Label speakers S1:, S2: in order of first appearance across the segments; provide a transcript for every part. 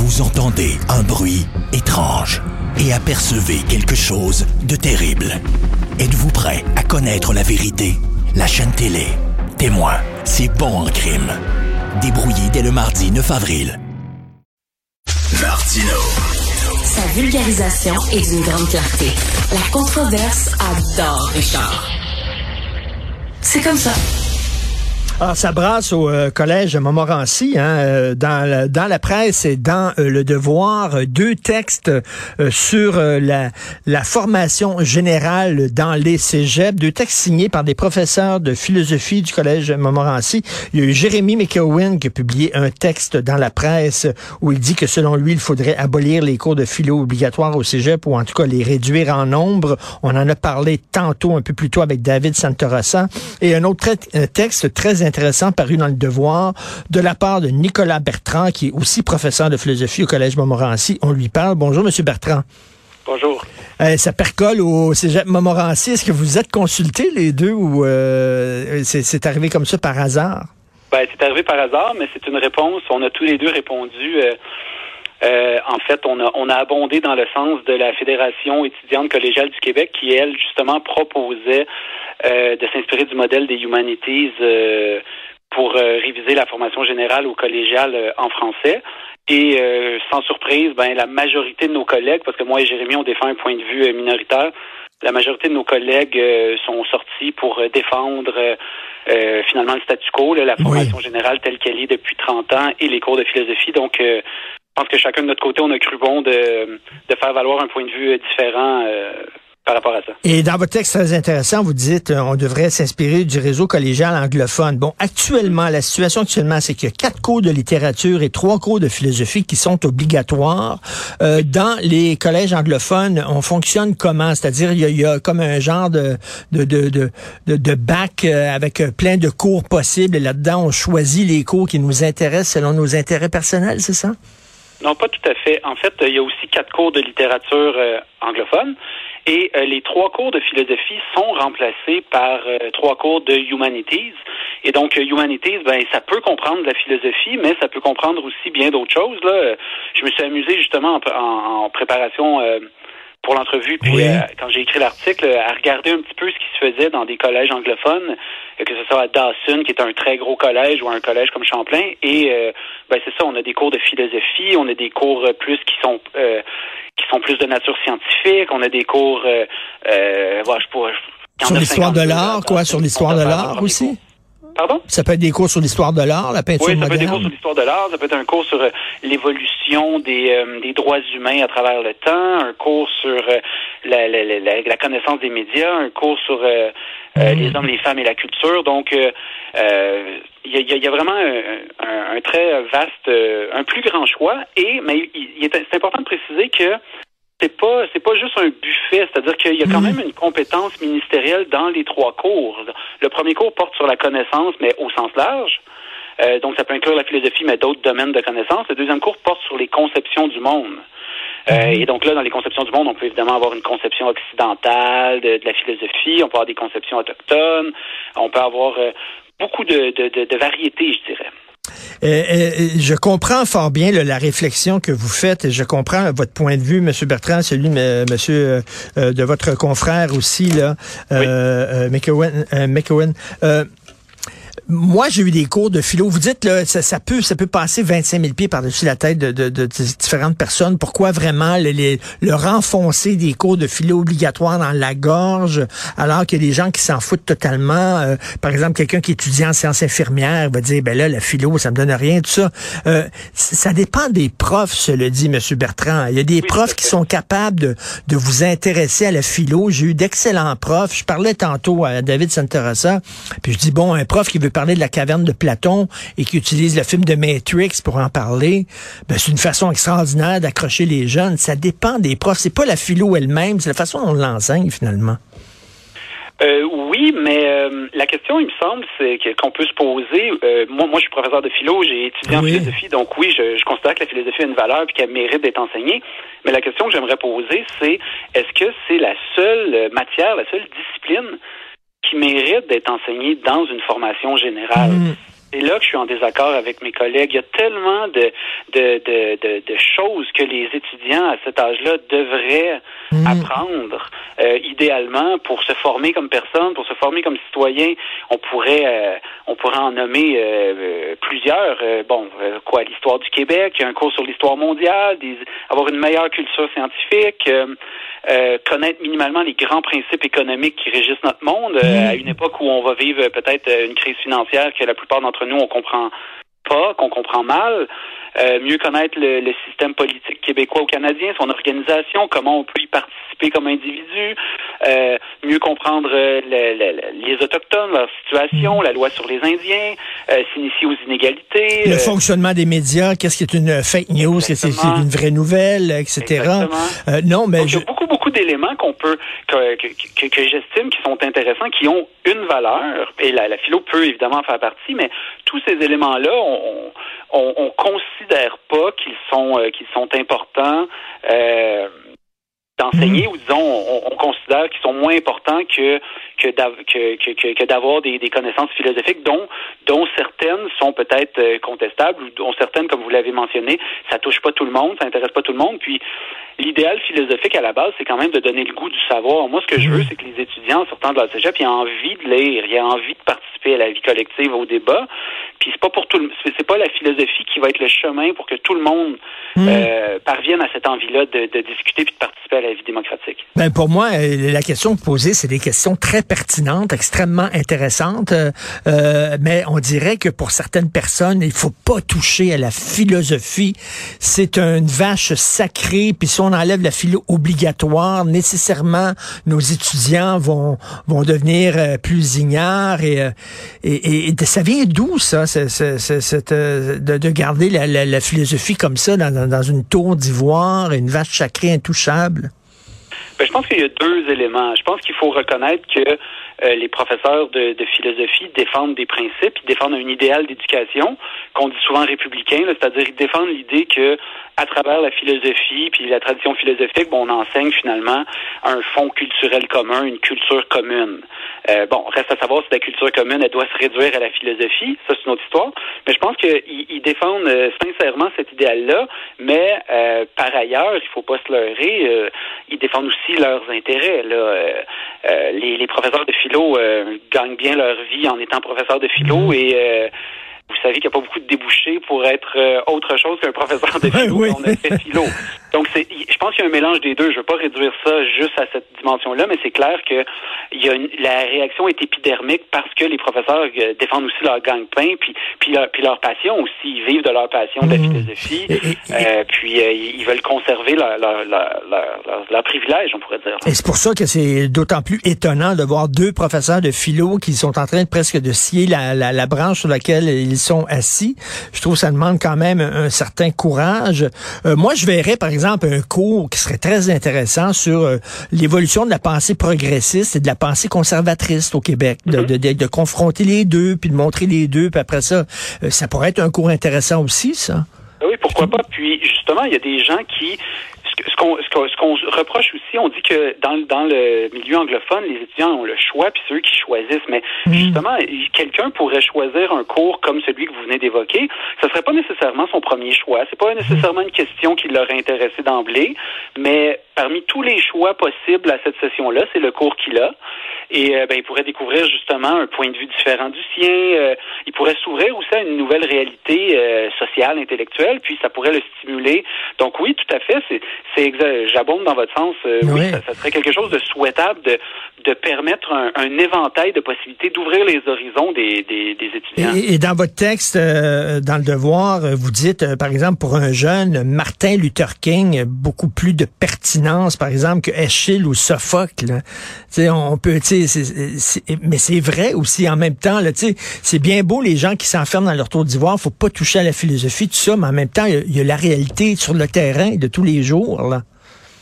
S1: Vous entendez un bruit étrange et apercevez quelque chose de terrible. Êtes-vous prêt à connaître la vérité? La chaîne télé Témoin, c'est bon en crime. Débrouillé dès le mardi 9 avril. Martino.
S2: Sa vulgarisation est d'une grande clarté. La controverse adore Richard. C'est comme ça.
S3: Alors, ça brasse au collège Montmorency, dans la presse et dans Le Devoir, deux textes sur la formation générale dans les cégeps, deux textes signés par des professeurs de philosophie du collège Montmorency. Il y a eu Jérémy McEwen qui a publié un texte dans la presse où il dit que selon lui, il faudrait abolir les cours de philo obligatoires au cégep ou en tout cas les réduire en nombre. On en a parlé tantôt, un peu plus tôt avec David Santorossa. Et un autre texte très intéressant paru dans Le Devoir de la part de Nicolas Bertrand, qui est aussi professeur de philosophie au Collège Montmorency. On lui parle. Bonjour, Monsieur Bertrand.
S4: Bonjour.
S3: Ça percole au cégep Montmorency. Est-ce que vous êtes consultés les deux ou c'est arrivé comme ça par hasard?
S4: Ben, c'est arrivé par hasard, mais c'est une réponse. On a tous les deux répondu. En fait, on a abondé dans le sens de la Fédération étudiante collégiale du Québec qui, elle, justement, proposait de s'inspirer du modèle des Humanities pour réviser la formation générale au collégial en français. Et sans surprise, la majorité de nos collègues, parce que moi et Jérémy, on défend un point de vue minoritaire, la majorité de nos collègues sont sortis pour défendre finalement le statu quo, la formation générale telle qu'elle est depuis 30 ans et les cours de philosophie. Donc, je pense que chacun de notre côté, on a cru bon de faire valoir un point de vue différent par rapport à ça.
S3: Et dans votre texte très intéressant, vous dites on devrait s'inspirer du réseau collégial anglophone. Bon, actuellement, la situation c'est qu'il y a 4 cours de littérature et 3 cours de philosophie qui sont obligatoires. Dans les collèges anglophones, on fonctionne comment? C'est-à-dire, il y a comme un genre de bac avec plein de cours possibles. Et là-dedans, on choisit les cours qui nous intéressent selon nos intérêts personnels, c'est ça?
S4: Non, pas tout à fait. En fait, il y a aussi 4 cours de littérature anglophone. Et les 3 cours de philosophie sont remplacés par 3 cours de Humanities. Et donc, Humanities, ça peut comprendre de la philosophie, mais ça peut comprendre aussi bien d'autres choses. Là, je me suis amusé justement en préparation pour l'entrevue, puis quand j'ai écrit l'article, à regarder un petit peu ce qui se faisait dans des collèges anglophones, que ce soit à Dawson, qui est un très gros collège, ou un collège comme Champlain. Et c'est ça, on a des cours de philosophie, on a des cours plus qui sont plus de nature scientifique, on a des cours
S3: sur l'histoire de l'art, sur l'histoire de l'art aussi?
S4: Pardon? Ça
S3: peut être des cours sur l'histoire de l'art, la peinture moderne?
S4: Oui, ça peut être des cours sur l'histoire de l'art, ça peut être un cours sur l'évolution des droits humains à travers le temps, un cours sur la connaissance des médias, un cours sur les hommes, les femmes et la culture. Donc, il y a vraiment un très vaste, un plus grand choix. Mais c'est important de préciser que c'est pas juste un buffet, c'est-à-dire qu'il y a quand même une compétence ministérielle dans les 3 cours. Le premier cours porte sur la connaissance, mais au sens large. Donc, ça peut inclure la philosophie, mais d'autres domaines de connaissance. Le deuxième cours porte sur les conceptions du monde. Et donc là, dans les conceptions du monde, on peut évidemment avoir une conception occidentale de la philosophie, on peut avoir des conceptions autochtones, on peut avoir beaucoup de variétés, je dirais.
S3: Je comprends fort bien la réflexion que vous faites et je comprends votre point de vue, M. Bertrand, celui de votre confrère aussi, là, McEwen. Moi, j'ai eu des cours de philo. Vous dites, là, ça peut passer 25 000 pieds par-dessus la tête de différentes personnes. Pourquoi vraiment le renfoncer des cours de philo obligatoires dans la gorge, alors qu'il y a des gens qui s'en foutent totalement? Par exemple, quelqu'un qui étudie en sciences infirmières va dire, la philo, ça me donne rien, tout ça. Ça dépend des profs, cela dit, M. Bertrand. Il y a des profs qui sont capables de vous intéresser à la philo. J'ai eu d'excellents profs. Je parlais tantôt à David Santorossa, puis je dis, un prof qui veut parler de la caverne de Platon et qui utilise le film de Matrix pour en parler, c'est une façon extraordinaire d'accrocher les jeunes. Ça dépend des profs. C'est pas la philo elle-même, c'est la façon dont on l'enseigne, finalement.
S4: Oui, mais la question, il me semble, c'est qu'on peut se poser. Moi, je suis professeur de philo, j'ai étudié en philosophie, donc oui, je considère que la philosophie a une valeur et qu'elle mérite d'être enseignée. Mais la question que j'aimerais poser, c'est est-ce que c'est la seule matière, la seule discipline qui mérite d'être enseignée dans une formation générale? c'est là que je suis en désaccord avec mes collègues. Il y a tellement de choses que les étudiants à cet âge-là devraient apprendre, idéalement, pour se former comme personne, pour se former comme citoyen. On pourrait en nommer plusieurs. L'histoire du Québec, un cours sur l'histoire mondiale, avoir une meilleure culture scientifique, connaître minimalement les grands principes économiques qui régissent notre monde à une époque où on va vivre peut-être une crise financière que la plupart d'entre nous on comprend pas, qu'on comprend mal. Mieux connaître le système politique québécois ou canadien, son organisation, comment on peut y participer comme individu, mieux comprendre les Autochtones, leur situation, la loi sur les Indiens, s'initier aux inégalités.
S3: Le fonctionnement des médias, qu'est-ce qui est une fake news, qu'est-ce qui est une vraie nouvelle, etc. Non, mais
S4: donc, il y a beaucoup d'éléments que j'estime qui sont intéressants, qui ont une valeur, et la philo peut évidemment en faire partie, mais tous ces éléments-là, on considère pas qu'ils sont importants d'enseigner, ou disons, on considère qu'ils sont moins importants que d'avoir des connaissances philosophiques dont certaines sont peut-être contestables, ou dont certaines, comme vous l'avez mentionné, ça touche pas tout le monde, ça intéresse pas tout le monde. Puis l'idéal philosophique à la base, c'est quand même de donner le goût du savoir. Moi, ce que je veux, c'est que les étudiants sortant de la cégep, ils aient envie de lire, ils aient envie de participer à la vie collective, au débat. Puis c'est pas la philosophie qui va être le chemin pour que tout le monde parvienne à cette envie-là de discuter puis de participer à la vie démocratique.
S3: Ben pour moi, la question posée, c'est des questions très pertinentes, extrêmement intéressantes, mais on dirait que pour certaines personnes, il faut pas toucher à la philosophie. C'est une vache sacrée, puis si on enlève la philo obligatoire, nécessairement nos étudiants vont devenir plus ignares, et ça vient d'où ça, de garder la philosophie comme ça dans une tour d'ivoire, une vache sacrée intouchable?
S4: Ben, je pense qu'il y a deux éléments. Je pense qu'il faut reconnaître que les professeurs de philosophie défendent des principes, ils défendent un idéal d'éducation qu'on dit souvent républicain, c'est-à-dire ils défendent l'idée que à travers la philosophie puis la tradition philosophique, on enseigne finalement un fond culturel commun, une culture commune. Reste à savoir si la culture commune, elle doit se réduire à la philosophie, ça c'est une autre histoire, mais je pense qu'ils défendent sincèrement cet idéal-là, mais par ailleurs, il faut pas se leurrer, ils défendent aussi leurs intérêts. Les professeurs de philo gagnent bien leur vie en étant professeurs de philo, et vous savez qu'il n'y a pas beaucoup de débouchés pour être autre chose qu'un professeur de philo quand on a fait philo. Donc, je pense qu'il y a un mélange des deux. Je ne veux pas réduire ça juste à cette dimension-là, mais c'est clair que la réaction est épidermique parce que les professeurs défendent aussi leur gagne-pain, puis leur passion aussi. Ils vivent de leur passion de la philosophie, puis ils veulent conserver leur privilège, on pourrait dire.
S3: Et c'est pour ça que c'est d'autant plus étonnant de voir deux professeurs de philo qui sont en train presque de scier la branche sur laquelle ils sont assis. Je trouve que ça demande quand même un certain courage. Moi, je verrais, par exemple, un cours qui serait très intéressant sur l'évolution de la pensée progressiste et de la pensée conservatrice au Québec, de confronter les deux, puis de montrer les deux, puis après ça, ça pourrait être un cours intéressant aussi, ça.
S4: Oui, pourquoi pas. Puis, justement, il y a des gens qui... Ce qu'on reproche aussi, on dit que dans le milieu anglophone, les étudiants ont le choix, puis c'est eux qui choisissent. Mais justement, quelqu'un pourrait choisir un cours comme celui que vous venez d'évoquer. Ce serait pas nécessairement son premier choix. C'est pas nécessairement une question qui l'aurait intéressé d'emblée. Mais parmi tous les choix possibles à cette session-là, c'est le cours qu'il a. Et il pourrait découvrir justement un point de vue différent du sien. Il pourrait s'ouvrir aussi à une nouvelle réalité sociale, intellectuelle, puis ça pourrait le stimuler. Donc oui, tout à fait, j'abonde dans votre sens. Oui, ça serait quelque chose de souhaitable de permettre un éventail de possibilités, d'ouvrir les horizons des étudiants.
S3: Et dans votre texte, dans Le Devoir, vous dites, par exemple, pour un jeune, Martin Luther King, beaucoup plus de pertinence, par exemple, que Eschyle ou Sophocle. On peut, mais c'est vrai aussi en même temps. C'est bien beau les gens qui s'enferment dans leur tour d'ivoire, faut pas toucher à la philosophie, tout ça, mais en même temps, il y a la réalité sur le terrain de tous les jours. Là.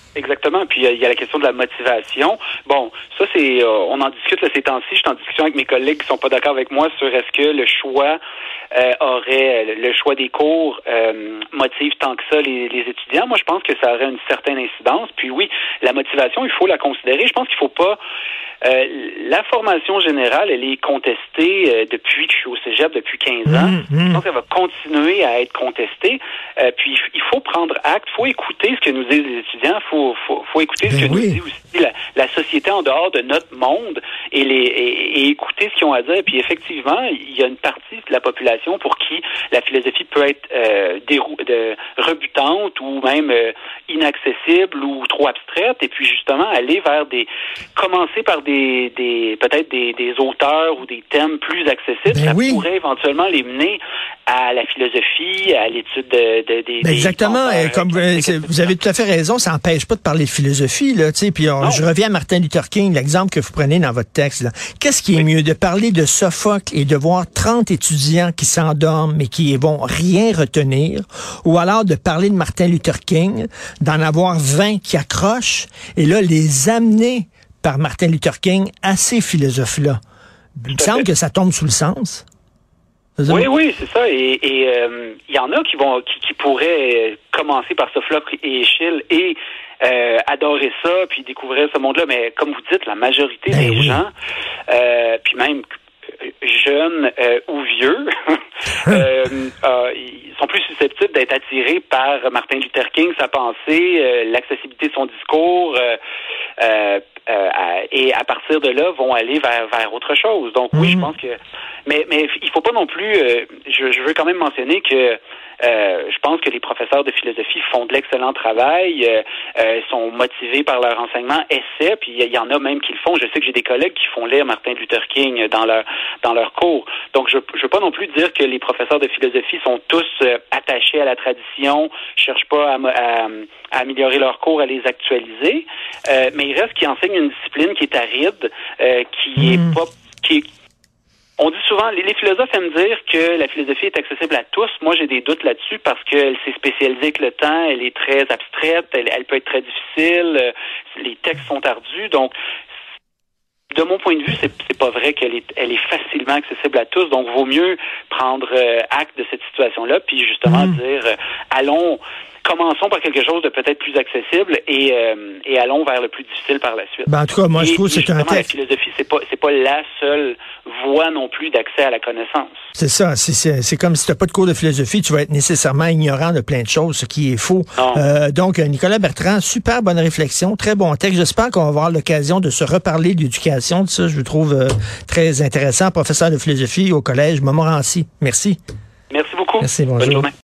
S4: Exactement. Puis il y a la question de la motivation. Bon, ça c'est, on en discute là, ces temps-ci. Je suis en discussion avec mes collègues qui sont pas d'accord avec moi sur est-ce que le choix le choix des cours motive tant que ça les étudiants. Moi, je pense que ça aurait une certaine incidence. Puis oui, la motivation, il faut la considérer. Je pense qu'il faut pas. La formation générale, elle est contestée depuis que je suis au cégep, depuis 15 ans. Je pense qu'elle va continuer à être contestée. Puis il faut prendre acte, il faut écouter ce que nous disent les étudiants, faut écouter ce que nous dit aussi la société en dehors de notre monde et écouter ce qu'ils ont à dire. Puis effectivement, il y a une partie de la population pour qui la philosophie peut être rebutante ou même inaccessible ou trop abstraite. Et puis justement, aller vers commencer par peut-être des auteurs ou des thèmes plus accessibles, pourrait éventuellement les mener à la philosophie, à l'étude des
S3: exactement. Comme vous avez tout à fait raison, ça n'empêche pas de parler de philosophie, là, tu sais. Puis je reviens à Martin Luther King, l'exemple que vous prenez dans votre texte. Qu'est-ce qui est mieux, de parler de Sophocle et de voir 30 étudiants qui s'endorment mais qui vont rien retenir, ou alors de parler de Martin Luther King, d'en avoir 20 qui accrochent et là les amener par Martin Luther King à ces philosophes-là. Il me semble que ça tombe sous le sens.
S4: Oui, c'est ça. Et il y en a qui pourraient commencer par Sophocle et Échille et adorer ça, puis découvrir ce monde-là. Mais comme vous dites, la majorité des gens, puis même jeunes ou vieux, ils sont plus susceptibles d'être attirés par Martin Luther King, sa pensée, l'accessibilité de son discours, et à partir de là, vont aller vers autre chose. Donc oui, je pense que... Mais il faut pas non plus... je veux quand même mentionner que je pense que les professeurs de philosophie font de l'excellent travail, sont motivés par leur enseignement, essaient, puis il y en a même qui le font. Je sais que j'ai des collègues qui font lire Martin Luther King dans leur cours. Donc je veux pas non plus dire que les professeurs de philosophie sont tous attachés à la tradition, cherchent pas à améliorer leurs cours, à les actualiser, mais il reste qu'ils enseignent une discipline qui est aride, on dit souvent, les philosophes aiment dire que la philosophie est accessible à tous. Moi, j'ai des doutes là-dessus parce qu'elle s'est spécialisée avec le temps, elle est très abstraite, elle peut être très difficile, les textes sont ardus. Donc, de mon point de vue, c'est pas vrai qu'elle est facilement accessible à tous. Donc, vaut mieux prendre acte de cette situation-là, puis justement dire, commençons par quelque chose de peut-être plus accessible et allons vers le plus difficile par la suite.
S3: En tout cas, moi, je trouve que c'est un texte.
S4: La philosophie, c'est pas la seule voie non plus d'accès à la connaissance.
S3: C'est ça. C'est comme si tu n'as pas de cours de philosophie, tu vas être nécessairement ignorant de plein de choses, ce qui est faux. Donc, Nicolas Bertrand, super bonne réflexion, très bon texte. J'espère qu'on va avoir l'occasion de se reparler d'éducation. De ça, je le trouve très intéressant. Professeur de philosophie au Collège Montmorency. Merci.
S4: Merci beaucoup.
S3: Merci, bonjour.
S4: Bonne journée.